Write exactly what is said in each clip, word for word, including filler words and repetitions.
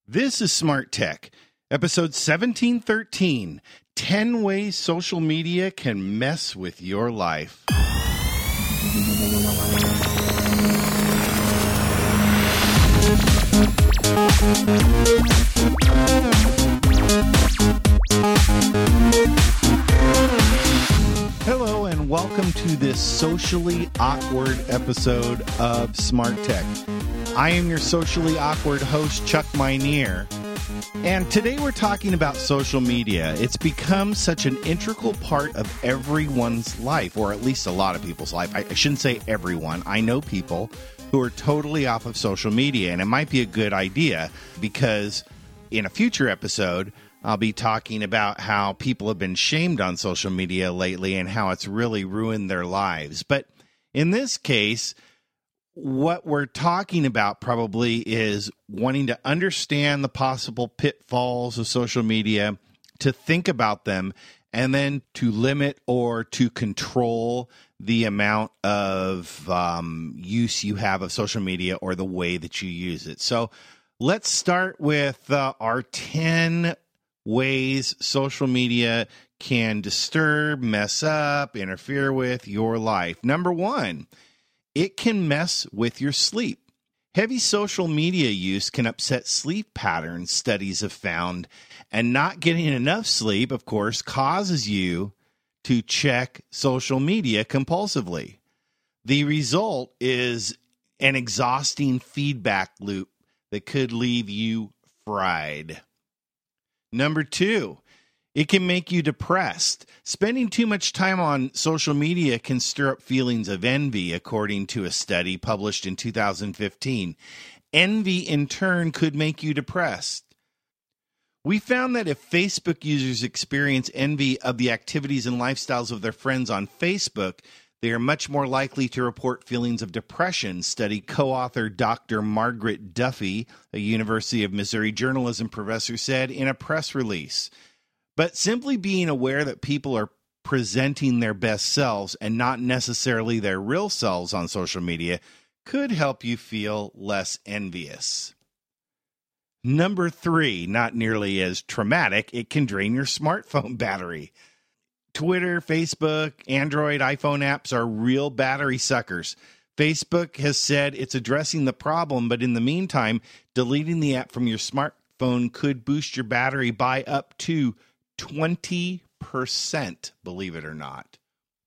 This is Smart Tech, episode seventeen thirteen, ten ways social media can mess with your life. Hello and welcome to this socially awkward episode of Smart Tech. I am your socially awkward host, Chuck Minear, and today we're talking about social media. It's become such an integral part of everyone's life, or at least a lot of people's life. I, I shouldn't say everyone. I know people who are totally off of social media, and it might be a good idea because in a future episode, I'll be talking about how people have been shamed on social media lately and how it's really ruined their lives. But in this case, what we're talking about probably is wanting to understand the possible pitfalls of social media, to think about them, and then to limit or to control the amount of um, use you have of social media or the way that you use it. So let's start with uh, our ten ways social media can disturb, mess up, interfere with your life. Number one, it can mess with your sleep. Heavy social media use can upset sleep patterns, studies have found, and not getting enough sleep, of course, causes you to check social media compulsively. The result is an exhausting feedback loop that could leave you fried. Number two, it can make you depressed. Spending too much time on social media can stir up feelings of envy, according to a study published in two thousand fifteen. Envy, in turn, could make you depressed. We found that if Facebook users experience envy of the activities and lifestyles of their friends on Facebook, they are much more likely to report feelings of depression, study co-author Doctor Margaret Duffy, a University of Missouri journalism professor, said in a press release. But simply being aware that people are presenting their best selves and not necessarily their real selves on social media could help you feel less envious. Number three, not nearly as traumatic, it can drain your smartphone battery. Twitter, Facebook, Android, iPhone apps are real battery suckers. Facebook has said it's addressing the problem, but in the meantime, deleting the app from your smartphone could boost your battery by up to twenty percent, believe it or not.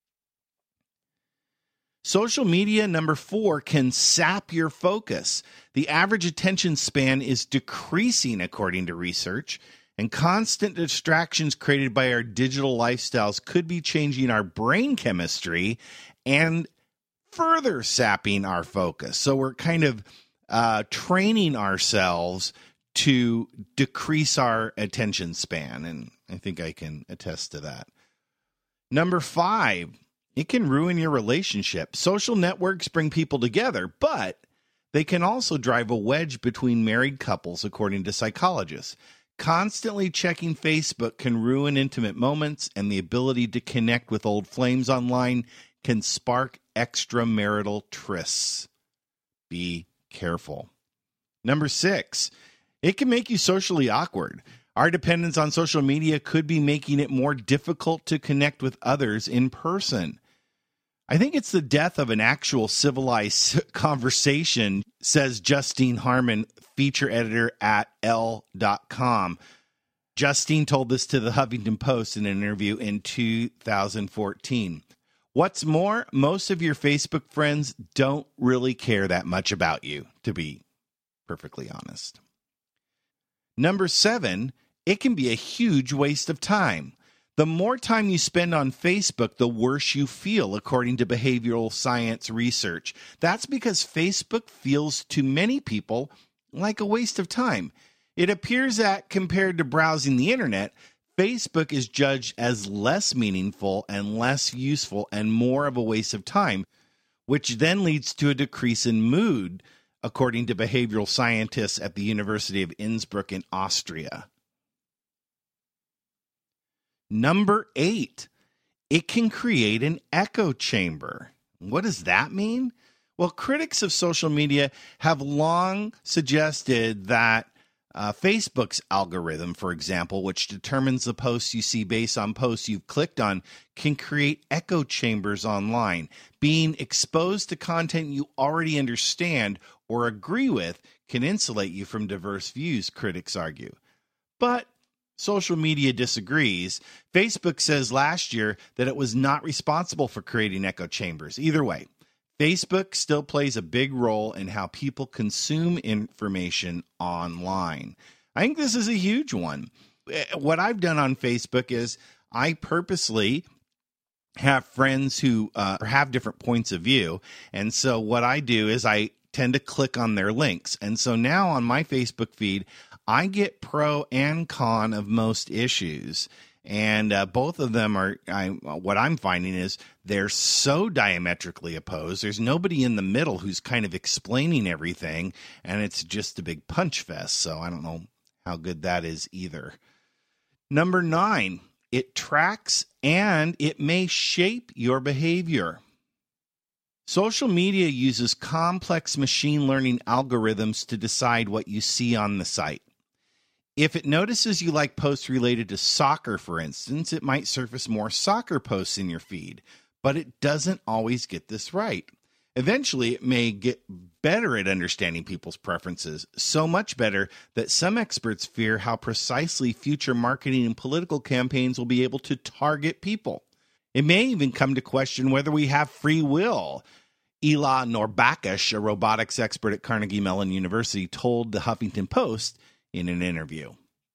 Social media, number four, can sap your focus. The average attention span is decreasing, according to research, and constant distractions created by our digital lifestyles could be changing our brain chemistry and further sapping our focus. So we're kind of uh, training ourselves to decrease our attention span, and I think I can attest to that. Number five, it can ruin your relationship. Social networks bring people together, but they can also drive a wedge between married couples, according to psychologists. Constantly checking Facebook can ruin intimate moments, and the ability to connect with old flames online can spark extramarital trysts. Be careful. Number six, it can make you socially awkward. Our dependence on social media could be making it more difficult to connect with others in person. I think it's the death of an actual civilized conversation, says Justine Harmon, feature editor at Elle dot com. Justine told this to the Huffington Post in an interview in two thousand fourteen. What's more, most of your Facebook friends don't really care that much about you, to be perfectly honest. Number seven, it can be a huge waste of time. The more time you spend on Facebook, the worse you feel, according to behavioral science research. That's because Facebook feels to many people like a waste of time. It appears that compared to browsing the internet, Facebook is judged as less meaningful and less useful and more of a waste of time, which then leads to a decrease in mood, according to behavioral scientists at the University of Innsbruck in Austria. Number eight, it can create an echo chamber. What does that mean? Well, critics of social media have long suggested that Uh, Facebook's algorithm, for example, which determines the posts you see based on posts you've clicked on, can create echo chambers online. Being exposed to content you already understand or agree with can insulate you from diverse views, critics argue. But social media disagrees. Facebook says last year that it was not responsible for creating echo chambers. Either way, Facebook still plays a big role in how people consume information online. I think this is a huge one. What I've done on Facebook is I purposely have friends who uh, have different points of view. And so what I do is I tend to click on their links. And so now on my Facebook feed, I get pro and con of most issues. And uh, both of them are, I, what I'm finding is they're so diametrically opposed. There's nobody in the middle who's kind of explaining everything, and it's just a big punch fest. So I don't know how good that is either. Number nine, it tracks and it may shape your behavior. Social media uses complex machine learning algorithms to decide what you see on the site. If it notices you like posts related to soccer, for instance, it might surface more soccer posts in your feed, but it doesn't always get this right. Eventually, it may get better at understanding people's preferences, so much better that some experts fear how precisely future marketing and political campaigns will be able to target people. It may even come to question whether we have free will. Ela Norbakash, a robotics expert at Carnegie Mellon University, told the Huffington Post in an interview.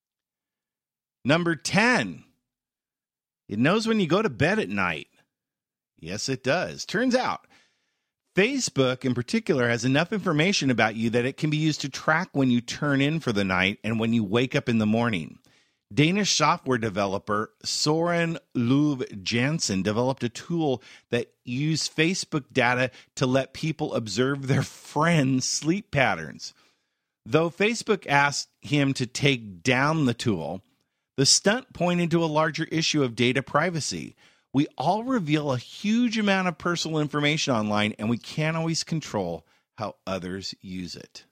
Number ten, it knows when you go to bed at night. Yes, it does. Turns out, Facebook in particular has enough information about you that it can be used to track when you turn in for the night and when you wake up in the morning. Danish software developer Soren Løve Jansen developed a tool that used Facebook data to let people observe their friends' sleep patterns. Though Facebook asked him to take down the tool, the stunt pointed to a larger issue of data privacy. We all reveal a huge amount of personal information online, and we can't always control how others use it.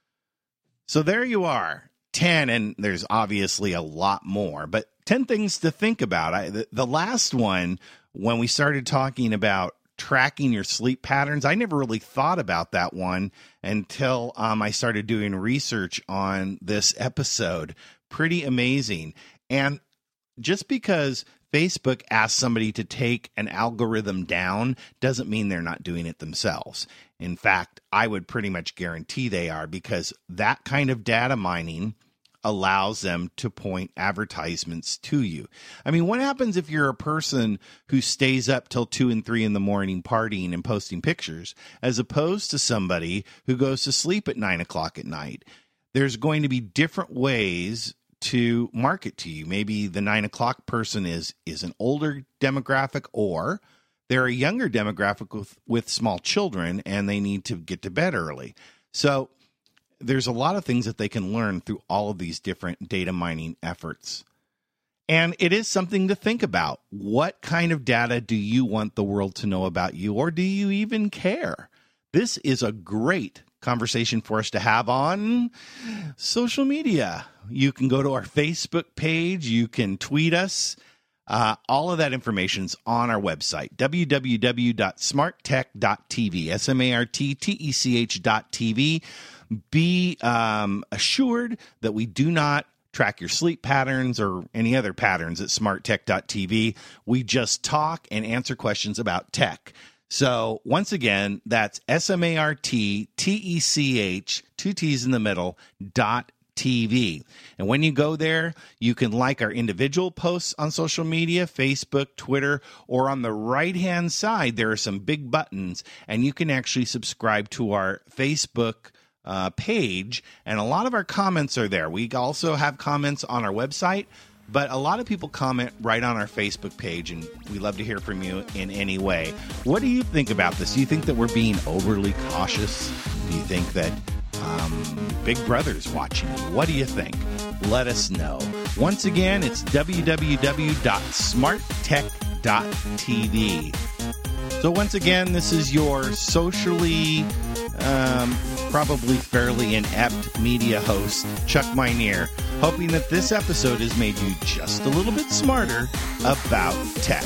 So there you are, ten, and there's obviously a lot more, but ten things to think about. I, the, the last one, when we started talking about tracking your sleep patterns, I never really thought about that one until um, I started doing research on this episode. Pretty amazing. And just because Facebook asks somebody to take an algorithm down doesn't mean they're not doing it themselves. In fact, I would pretty much guarantee they are, because that kind of data mining allows them to point advertisements to you. I mean, what happens if you're a person who stays up till two and three in the morning partying and posting pictures, as opposed to somebody who goes to sleep at nine o'clock at night? There's going to be different ways to market to you. Maybe the nine o'clock person is, is an older demographic, or they're a younger demographic with, with small children and they need to get to bed early. So there's a lot of things that they can learn through all of these different data mining efforts. And it is something to think about. What kind of data do you want the world to know about you, or do you even care? This is a great conversation for us to have on social media. You can go to our Facebook page. You can tweet us. Uh, all of that information's on our website, w w w dot smart tech dot t v, S M A R T T E C H dot T V. Be um, assured that we do not track your sleep patterns or any other patterns at smart tech dot t v. We just talk and answer questions about tech. So once again, that's S M A R T T E C H, two T's in the middle, dot T V. And when you go there, you can like our individual posts on social media, Facebook, Twitter, or on the right-hand side, there are some big buttons, and you can actually subscribe to our Facebook Uh, page, and a lot of our comments are there. We also have comments on our website, but a lot of people comment right on our Facebook page, and we love to hear from you in any way. What do you think about this? Do you think that we're being overly cautious? Do you think that um, Big Brother's watching you? What do you think? Let us know. Once again, it's w w w dot smart tech dot t v. So once again, this is your socially um, probably fairly inept media host, Chuck Meineer, hoping that this episode has made you just a little bit smarter about tech.